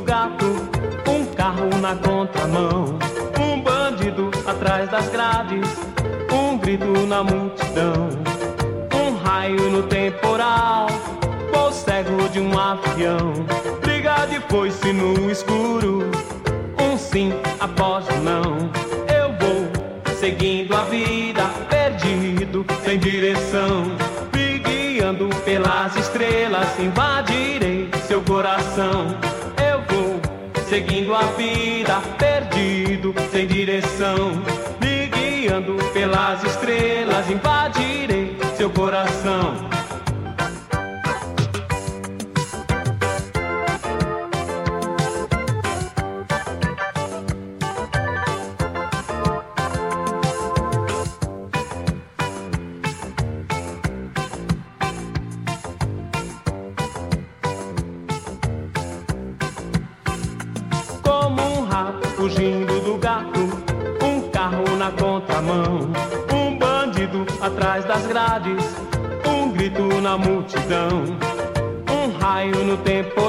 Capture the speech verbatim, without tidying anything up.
gato, um carro na contramão, um bandido atrás das grades, um grito na multidão, um raio no temporal, voo cego de um avião, briga de foice no escuro, um sim após um não. Eu vou seguindo a vida, perdido, sem direção, me guiando pelas estrelas, invadirei seu coração. Eu vou seguindo a vida, perdido, sem direção, me guiando pelas estrelas, invadirei seu coração. Fugindo do gato, um carro na contramão, um bandido atrás das grades, um grito na multidão, um raio no tempo